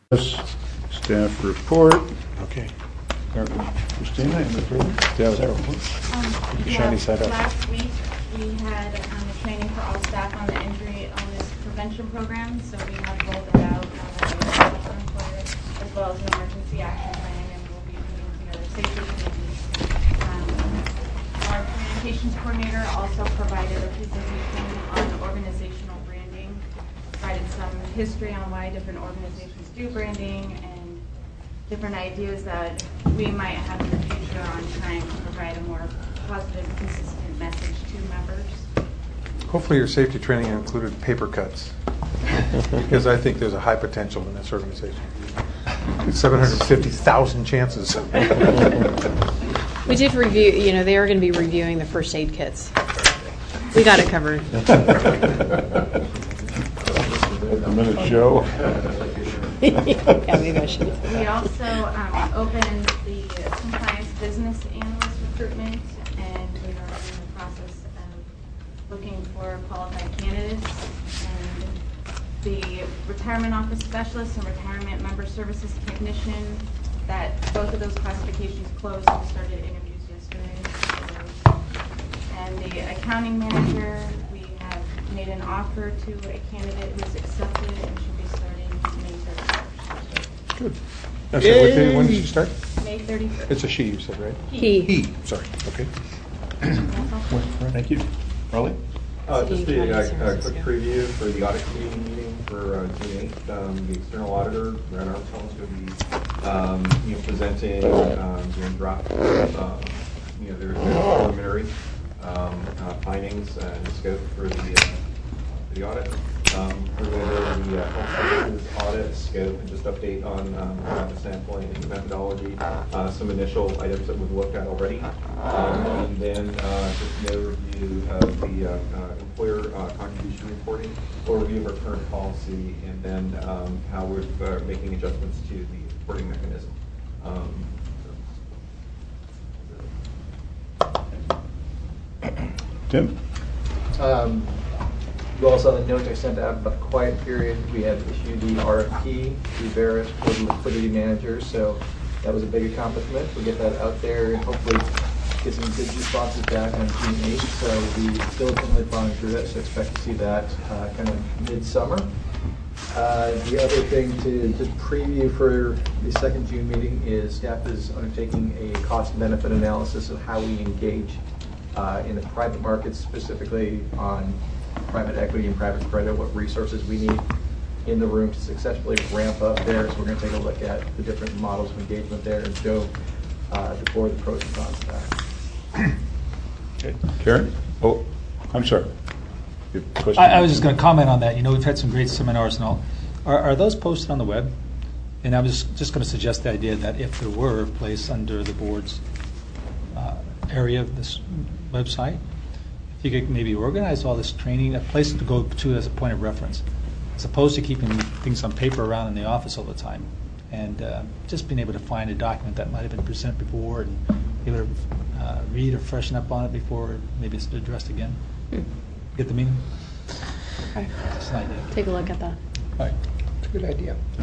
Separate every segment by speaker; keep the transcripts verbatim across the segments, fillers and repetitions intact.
Speaker 1: Staff report.
Speaker 2: Okay.
Speaker 1: Christina, in the first?
Speaker 2: Yeah,
Speaker 3: Um,
Speaker 2: shiny
Speaker 3: yeah,
Speaker 2: side up.
Speaker 3: Last week, we had um, a training for all staff on the injury illness prevention program, so we have rolled it out um, as well as an emergency action plan, and we'll be putting together safety committees. Um, our communications coordinator also provided a presentation on organizational branding, provided some history on why different organizations do branding, and different ideas that we might have in the future on trying to provide a more positive, consistent message to members.
Speaker 4: Hopefully your safety training included paper cuts, because I think there's a high potential in this organization. seven hundred fifty thousand chances.
Speaker 5: We did review, you know, they are going to be reviewing the first aid kits. We got it covered.
Speaker 1: A minute show.
Speaker 5: Yeah, maybe I should.
Speaker 3: We also um, opened the compliance business analyst recruitment, and we are in the process of looking for qualified candidates. And the retirement office specialist and retirement member services technician, that both of those classifications closed and started interviews yesterday. So, and the accounting manager, we have made an offer to a candidate who's accepted and should be starting May thirty-first.
Speaker 4: Good. I said, what day, when did you start?
Speaker 3: May thirty-first.
Speaker 4: It's a she, you said, right?
Speaker 5: He.
Speaker 4: He, sorry, okay.
Speaker 1: Thank you. Raleigh?
Speaker 6: Uh, just
Speaker 5: Steve,
Speaker 6: a,
Speaker 5: how
Speaker 6: a,
Speaker 5: does
Speaker 6: a quick
Speaker 5: yours
Speaker 6: preview for the audit committee meeting for uh, June eighth. Um, the external auditor, Brad Armstrong, is going to be um, you know, presenting um, during draft, uh, you know, their, their preliminary um, uh, findings and scope for the, uh, for the audit. Um, we're going to go over the uh, health services audit scope and just update on um, the sampling and the methodology, uh, some initial items that we've looked at already, um, and then uh, just an overview of the uh, uh, employer uh, contribution reporting, overview of our current policy, and then um, how we're uh, making adjustments to the reporting mechanism. Um,
Speaker 1: Tim?
Speaker 7: Um, You also saw the note I sent out about the quiet period. We had issued the R F P to Veris for the liquidity manager, so that was a big accomplishment. We'll get that out there and hopefully get some good responses back on June eighth. So we'll be diligently following through that, so expect to see that uh, kind of mid-summer. Uh, the other thing to just preview for the second June meeting is staff is undertaking a cost-benefit analysis of how we engage uh, in the private markets, specifically on private equity and private credit, what resources we need in the room to successfully ramp up there. So we're going to take a look at the different models of engagement there and show uh, the board the pros and cons of that.
Speaker 1: Okay. Karen? Oh, I'm sorry. You have a question?
Speaker 8: I, I was just going to comment on that. You know, we've had some great seminars and all. Are, are those posted on the web? And I was just going to suggest the idea that if there were a place under the board's uh, area of this website, if you could maybe organize all this training, a place to go to as a point of reference, as opposed to keeping things on paper around in the office all the time. And uh, just being able to find a document that might have been presented before and be able to uh, read or freshen up on it before maybe it's addressed again.
Speaker 5: Hmm.
Speaker 8: Get the meaning?
Speaker 5: Okay.
Speaker 8: Just an idea.
Speaker 5: Take a look at that.
Speaker 8: All right.
Speaker 4: It's a good idea.
Speaker 1: Yeah.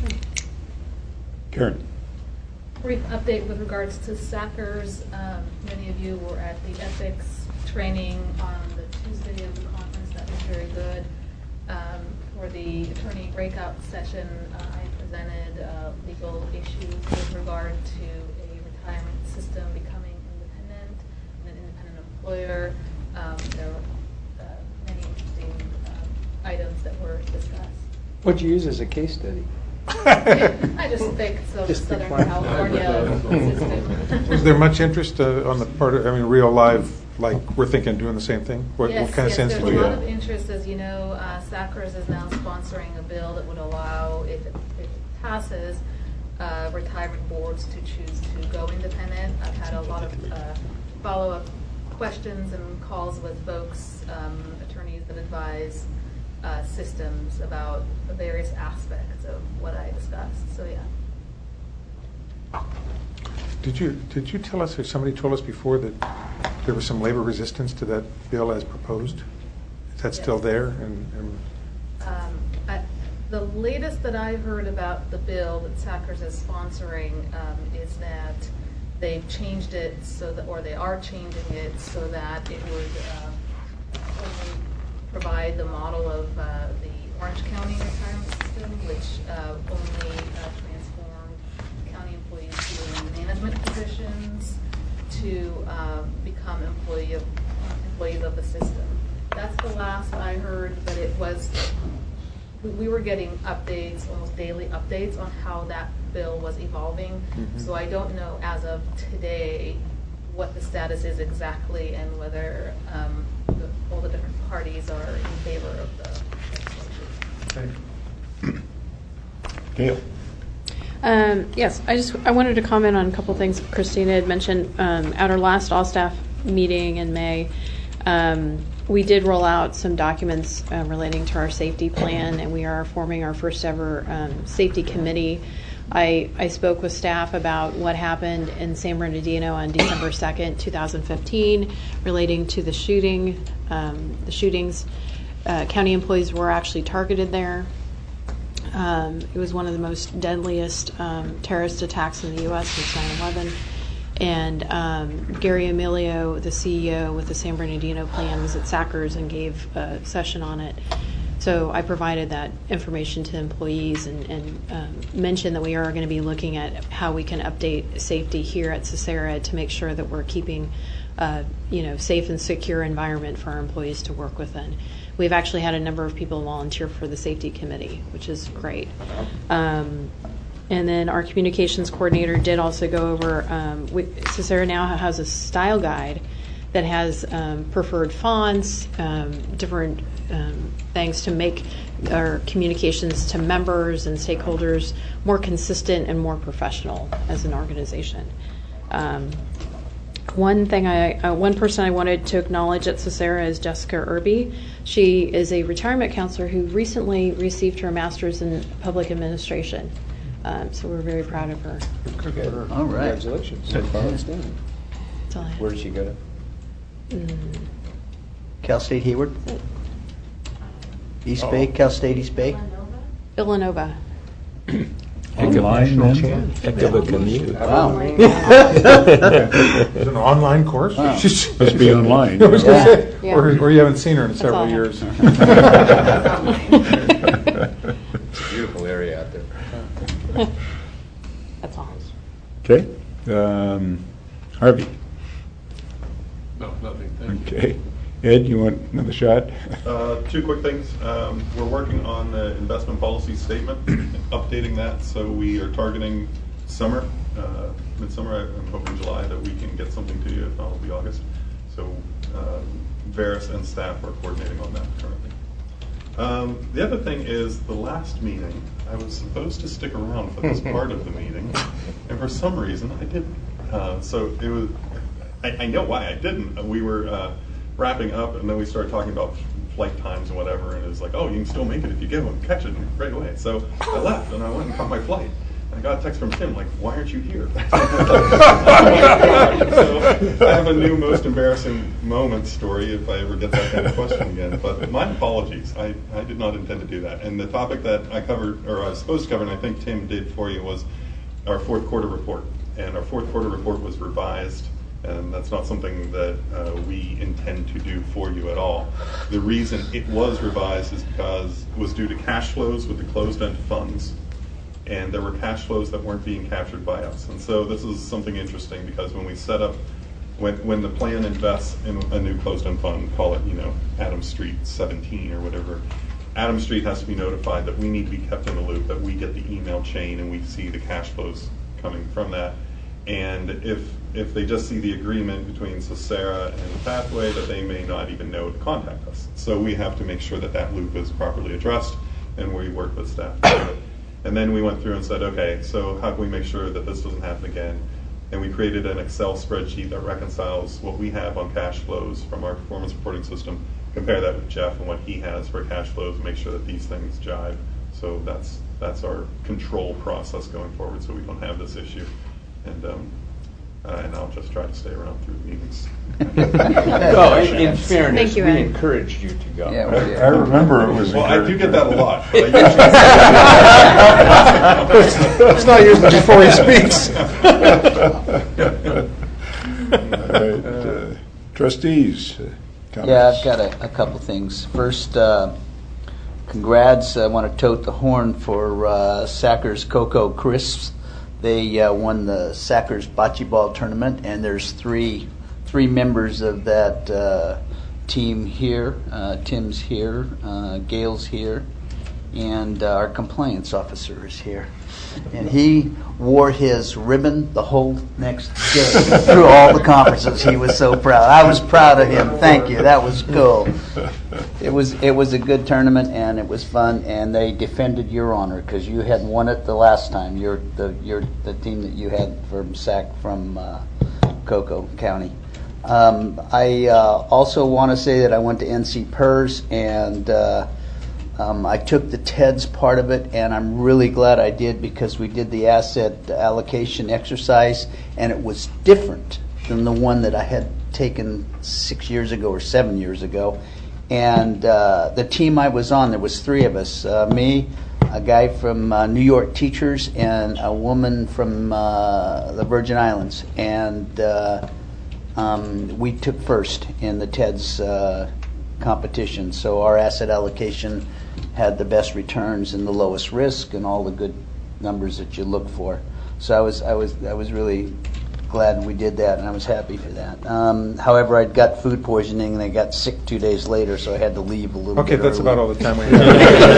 Speaker 1: Karen?
Speaker 9: Brief update with regards to SACRS. Um, many of you were at the ethics training on the Tuesday of the conference. That was very good. Um, for the attorney breakout session, uh, I presented uh, legal issues with regard to a retirement system becoming independent and an independent employer. Um, there were uh, many interesting um, items that were discussed.
Speaker 2: What'd you use as a case study?
Speaker 9: I just picked some
Speaker 2: Just pick
Speaker 9: Southern
Speaker 2: one.
Speaker 9: California system.
Speaker 4: Was there much interest uh, on the part of, I mean, real live, like we're thinking of doing the same thing? What,
Speaker 9: Yes,
Speaker 4: what kind
Speaker 9: yes,
Speaker 4: of sense
Speaker 9: there's
Speaker 4: did you
Speaker 9: a lot
Speaker 4: get?
Speaker 9: of interest. As you know, uh, SACRS is now sponsoring a bill that would allow, if it, if it passes, uh, retirement boards to choose to go independent. I've had a lot of uh, follow-up questions and calls with folks, um, attorneys that advise uh, systems about the various aspects of what I discussed. So yeah.
Speaker 4: Did you did you tell us, or somebody told us before, that there was some labor resistance to that bill as proposed? Is that
Speaker 9: Yes.
Speaker 4: still there? And, and
Speaker 9: Um, I, The latest that I heard about the bill that Sackers is sponsoring um, is that they've changed it so that, or they are changing it so that it would uh, only provide the model of uh, the Orange County retirement system, which uh, only uh, transformed county employees who are in management positions to uh, become employee of, uh, employees of the system. That's the last I heard, but it was, we were getting updates, almost daily updates on how that bill was evolving.
Speaker 2: Mm-hmm.
Speaker 9: So I don't know as of today what the status is exactly and whether um, the, all the different parties are in favor of the legislation.
Speaker 1: Gail?
Speaker 5: Um, yes, I just I wanted to comment on a couple things Christina had mentioned. Um, at our last all-staff meeting in May, um, we did roll out some documents uh, relating to our safety plan, and we are forming our first ever um, safety committee. I, I spoke with staff about what happened in San Bernardino on December second, two thousand fifteen, relating to the shooting, um, the shootings. Uh, county employees were actually targeted there. Um, it was one of the most deadliest um, terrorist attacks in the U S since nine eleven. And um, Gary Emilio, the C E O with the San Bernardino plan, was at Sackers and gave a session on it. So I provided that information to employees and, and um, mentioned that we are going to be looking at how we can update safety here at Cesara to make sure that we're keeping uh, you know, safe and secure environment for our employees to work within. We've actually had a number of people volunteer for the safety committee, which is great. Um, and then our communications coordinator did also go over, um, we, Cesara now has a style guide that has um, preferred fonts, um, different um, things to make our communications to members and stakeholders more consistent and more professional as an organization. Um, One thing I, uh, one person I wanted to acknowledge at Cesara is Jessica Irby. She is a retirement counselor who recently received her master's in public administration. Um, so we're very proud of her.
Speaker 2: Good.
Speaker 10: All right.
Speaker 2: Congratulations.
Speaker 10: Good.
Speaker 2: Outstanding.
Speaker 5: That's all I have.
Speaker 2: Where did she go to?
Speaker 5: Mm,
Speaker 10: Cal State Hayward,
Speaker 5: that's it.
Speaker 10: East Bay, Cal State East Bay.
Speaker 5: Villanova.
Speaker 1: Online, then?
Speaker 11: Heck of a commute.
Speaker 10: Wow.
Speaker 4: Is it an online course?
Speaker 10: Wow.
Speaker 4: She's-
Speaker 1: Must be online.
Speaker 4: I was gonna
Speaker 10: Yeah.
Speaker 4: say,
Speaker 5: Yeah.
Speaker 4: Or, or you haven't seen her in
Speaker 5: That's
Speaker 4: several
Speaker 5: all I
Speaker 4: years.
Speaker 2: It's a beautiful area out there.
Speaker 5: That's all.
Speaker 1: Okay. Um, Harvey?
Speaker 11: No, nothing, thank you.
Speaker 1: Okay. Ed, you want another shot?
Speaker 6: Uh, Two quick things. Um, We're working on the investment policy statement, updating that, so we are targeting summer, uh, midsummer. I'm hoping July that we can get something to you, if not, it'll be August. So uh, Veris and staff are coordinating on that currently. Um, The other thing is, the last meeting, I was supposed to stick around for this part of the meeting, and for some reason, I didn't. Uh, So it was, I I know why I didn't. We were uh, wrapping up, and then we started talking about flight times and whatever, and it was like, oh, you can still make it if you go and catch it right away. So I left, and I went and caught my flight. And I got a text from Tim, like, why aren't you here? So I have a new most embarrassing moment story if I ever get that kind of question again. But my apologies. I, I did not intend to do that. And the topic that I covered, or I was supposed to cover, and I think Tim did for you, was our fourth quarter report. And our fourth quarter report was revised. And that's not something that uh, we intend to do for you at all. The reason it was revised is because it was due to cash flows with the closed-end funds, and there were cash flows that weren't being captured by us. And so this is something interesting, because when we set up, when when the plan invests in a new closed-end fund, call it, you know, Adam Street seventeen or whatever, Adam Street has to be notified that we need to be kept in the loop, that we get the email chain and we see the cash flows coming from that. And if if they just see the agreement between Cesara and the Pathway, that they may not even know to contact us. So we have to make sure that that loop is properly addressed, and we work with staff to do it. And then we went through and said, okay, so how can we make sure that this doesn't happen again? And we created an Excel spreadsheet that reconciles what we have on cash flows from our performance reporting system, compare that with Jeff and what he has for cash flows, and make sure that these things jive. So that's that's our control process going forward, so we don't have this issue. And um,
Speaker 11: uh, and I'll just try to stay around through the meetings.
Speaker 2: Well, in, in fairness,
Speaker 5: Thank you,
Speaker 2: we
Speaker 5: Ed.
Speaker 2: encouraged you to go.
Speaker 10: Yeah,
Speaker 1: I
Speaker 10: we did.
Speaker 1: I remember it was.
Speaker 11: Well, I do get that a lot. But I
Speaker 4: Let's not use it before he speaks.
Speaker 1: All right, uh, Trustees. uh, comments?
Speaker 10: Yeah, I've got a, a couple things. First, uh, congrats. I want to tote the horn for uh, Sackers Cocoa Crisps. They uh, won the Sackers Bocce Ball Tournament, and there's three three members of that uh, team here. Uh, Tim's here, uh, Gail's here, and uh, our compliance officer is here. And he wore his ribbon the whole next day through all the conferences. He was so proud. I was proud of him. Thank you. That was cool. It was it was a good tournament, and it was fun. And they defended your honor because you had won it the last time. You're the you're the team that you had from Sac from uh, Cocoa County. Um, I uh, also want to say that I went to N C P E R S and. Uh, Um, I took the T E D S part of it, and I'm really glad I did because we did the asset allocation exercise, and it was different than the one that I had taken six years ago or seven years ago. And uh, the team I was on, there was three of us, uh, me, a guy from uh, New York Teachers, and a woman from uh, the Virgin Islands. And uh, um, we took first in the T E D S uh, competition. So our asset allocation had the best returns and the lowest risk and all the good numbers that you look for. So I was I was I was really glad we did that, and I was happy for that. Um, however, I'd got food poisoning and I got sick two days later, so I had to leave a little
Speaker 4: Okay,
Speaker 10: bit
Speaker 4: that's
Speaker 10: early.
Speaker 4: about all the time we have.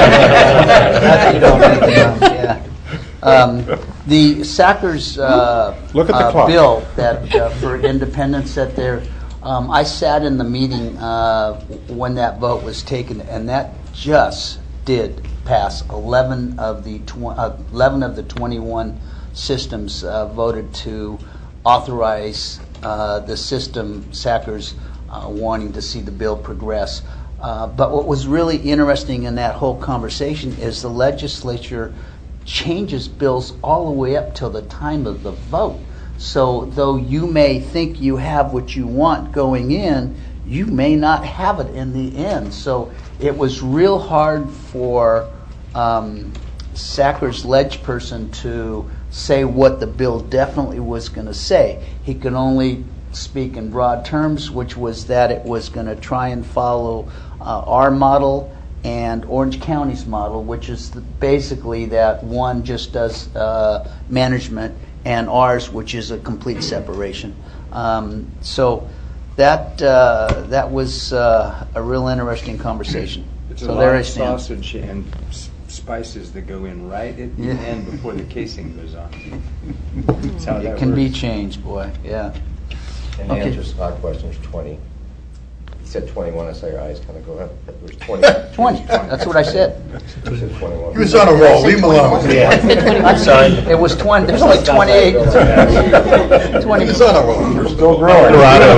Speaker 10: That's you don't make it up, yeah. Um, the Sackers uh,
Speaker 1: Look at the
Speaker 10: uh,
Speaker 1: clock.
Speaker 10: bill that uh, for independence that they're um, I sat in the meeting uh, when that vote was taken, and that just did pass. eleven of the tw- uh, eleven of the twenty-one systems uh, voted to authorize uh, the system. Sackers uh, wanting to see the bill progress. Uh, but what was really interesting in that whole conversation is the legislature changes bills all the way up till the time of the vote. So though you may think you have what you want going in, you may not have it in the end. So it was real hard for um, Sackers' ledge person to say what the bill definitely was going to say. He could only speak in broad terms, which was that it was going to try and follow uh, our model and Orange County's model, which is the, basically that one just does uh, management, and ours, which is a complete separation. Um, so that uh, that was uh, a real interesting conversation.
Speaker 2: It's
Speaker 10: so
Speaker 2: a
Speaker 10: there
Speaker 2: lot
Speaker 10: I
Speaker 2: of
Speaker 10: stand.
Speaker 2: sausage and s- spices that go in right at the
Speaker 10: Yeah.
Speaker 2: end before the casing goes on. That's how
Speaker 10: It
Speaker 2: that
Speaker 10: can be
Speaker 2: works.
Speaker 10: changed, boy. Yeah.
Speaker 12: And the
Speaker 10: Okay.
Speaker 12: answer to my question is twenty. You said twenty-one, I saw your eyes kind of go up. It was twenty.
Speaker 10: twenty. That's what I said.
Speaker 12: You said twenty-one.
Speaker 1: He was on a roll. Leave him alone.
Speaker 10: I'm sorry. It was twenty. There's like twenty-eight. twenty.
Speaker 1: He's on a roll. We're still
Speaker 10: growing.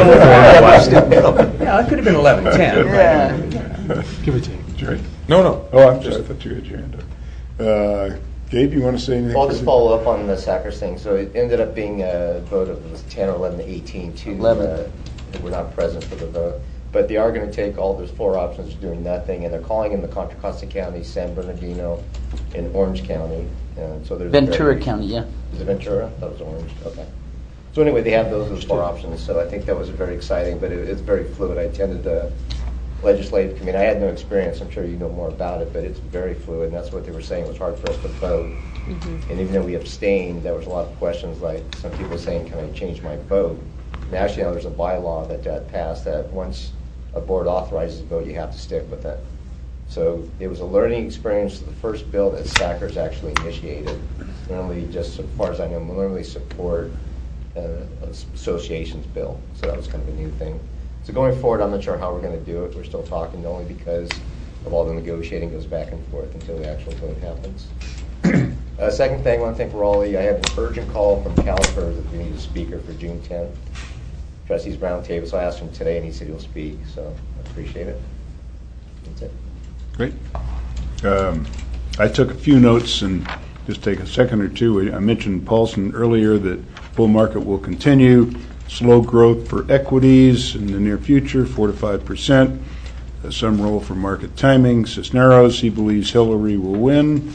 Speaker 2: Yeah, it could have been eleven ten.
Speaker 10: Yeah.
Speaker 4: Give it to you.
Speaker 1: Jerry?
Speaker 4: No, no.
Speaker 1: Oh, I'm sorry. I thought you had your hand up. Uh, Gabe, you want to say anything?
Speaker 12: Well, I'll just follow up on the Sackers thing. So it ended up being a vote of it was ten or eleven to eighteen to
Speaker 10: eleven.
Speaker 12: uh, that were not present for the vote. But they are going to take all, there's four options for doing nothing, and they're calling in the Contra Costa County, San Bernardino, and Orange County. And so there's
Speaker 10: Ventura
Speaker 12: very-
Speaker 10: County, yeah.
Speaker 12: Is it Ventura? That was Orange. Okay. So anyway, they have those as four options. So I think that was very exciting, but it, it's very fluid. I attended the legislative committee. I had no experience. I'm sure you know more about it, but it's very fluid, and that's what they were saying. It was hard for us to vote. And even though we abstained, there was a lot of questions like some people saying, can I change my vote? And actually now there's a bylaw that got passed that once a board authorizes a vote, you have to stick with it. So it was a learning experience. The first bill that Sackers actually initiated. Normally, just as far as I know, normally support uh, associations bill. So that was kind of a new thing. So going forward, I'm not sure how we're going to do it. We're still talking only because of all the negotiating goes back and forth until the actual vote happens. Uh, second thing, I want to thank Raleigh. I have an urgent call from Caliper that we need a speaker for June tenth. Trustees Roundtable, so I asked him today and he said he'll speak, so I appreciate it. That's it.
Speaker 1: Great. Um, I took a few notes and just take a second or two. I mentioned Paulson earlier that bull market will continue. Slow growth for equities in the near future, four to five percent. Uh, some role for market timing. Cisneros, he believes Hillary will win.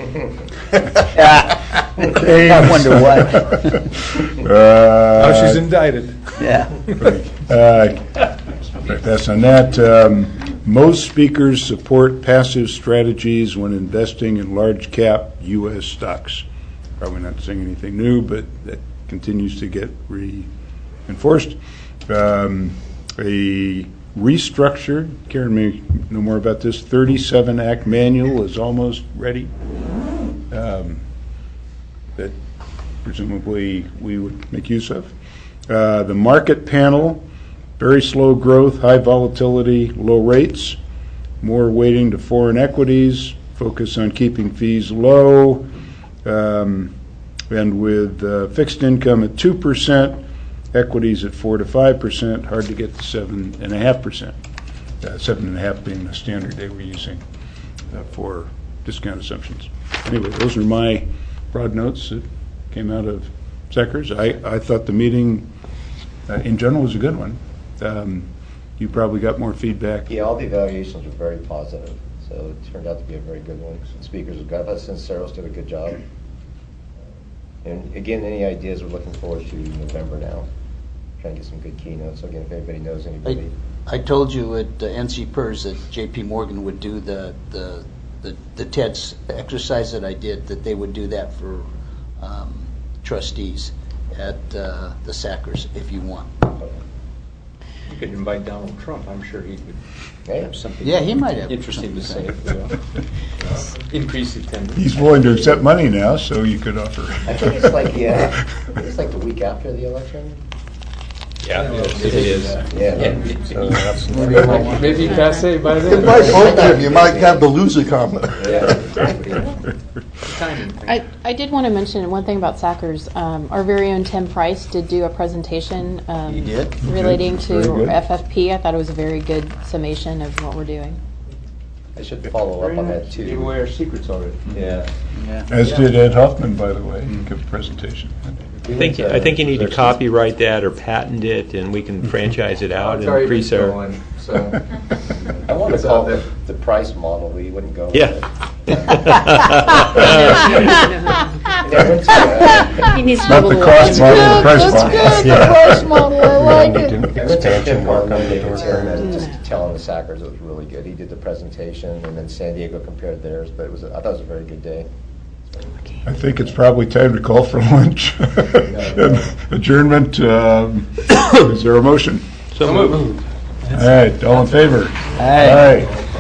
Speaker 10: I wonder what.
Speaker 1: Uh,
Speaker 4: Oh, she's indicted.
Speaker 10: Yeah.
Speaker 1: Uh, That's on that. Um, most speakers support passive strategies when investing in large cap U S stocks. Probably not saying anything new, but that continues to get reinforced. Um, a restructured, Karen may know more about this, thirty-seven Act manual is almost ready. Um, that presumably we would make use of. Uh, the market panel, very slow growth, high volatility, low rates, more weighting to foreign equities, focus on keeping fees low, um, and with uh, fixed income at two percent, equities at four to five percent, hard to get to seven point five percent. Uh, seven point five being the standard they were using uh, for discount assumptions. Anyway, those are my broad notes that came out of Secker's. I, I thought the meeting uh, in general was a good one. Um, you probably got more feedback.
Speaker 12: Yeah, all the evaluations were very positive, so it turned out to be a very good one. The speakers were good. I thought Sinceros did a good job. And again, any ideas, we're looking forward to November now. Trying to get some good keynotes. So again, if anybody knows anybody.
Speaker 10: I, I told you at uh, N C PERS that J P Morgan would do the, the, the, the TEDS exercise that I did, that they would do that for um, trustees at uh, the Sackers if you want.
Speaker 2: You could invite Donald Trump. I'm sure he would
Speaker 12: Hey.
Speaker 2: have something
Speaker 10: Yeah, he might have
Speaker 2: interesting to say.
Speaker 10: something
Speaker 2: Increase attendance.
Speaker 1: He's willing to accept money now, so you could offer.
Speaker 12: I think it's like, yeah, it's like the week after the election.
Speaker 2: Yeah, it is.
Speaker 12: Yeah.
Speaker 2: So
Speaker 12: Maybe-
Speaker 2: maybe passe by then.
Speaker 11: You might vote him, you might have the loser comment.
Speaker 5: I, I did want to mention one thing about Sackers. Um, our very own Tim Price did do a presentation um,
Speaker 10: He did?
Speaker 5: relating
Speaker 1: Very
Speaker 5: to
Speaker 1: good.
Speaker 5: F F P. I thought it was a very good summation of what we're doing.
Speaker 12: I should follow up on that too.
Speaker 2: Give away our secrets already.
Speaker 12: Yeah.
Speaker 10: Yeah.
Speaker 1: As did Ed Huffman, by the way, give a presentation.
Speaker 13: I think, I think you need to copyright that or patent it, and we can franchise it out
Speaker 7: It's
Speaker 13: and
Speaker 7: already been
Speaker 13: increase our.
Speaker 7: stolen, so.
Speaker 12: I want to
Speaker 7: It's
Speaker 12: call
Speaker 7: out
Speaker 12: it
Speaker 7: there.
Speaker 12: the price model, but you wouldn't go with
Speaker 13: Yeah.
Speaker 12: it. Yeah,
Speaker 5: He needs to
Speaker 1: Not
Speaker 5: be
Speaker 1: the
Speaker 5: able to-
Speaker 1: cost model, the price model.
Speaker 10: model, I like
Speaker 12: I went to Tim Horn one day with Tim and just telling the Sackers it was really good. He did the presentation, and then San Diego compared theirs, but it was, I thought it was a very good day.
Speaker 1: I think it's probably time to call for lunch. And adjournment, um, is there a motion?
Speaker 13: So moved.
Speaker 1: All right, all in favor?
Speaker 10: Aye.
Speaker 1: Aye.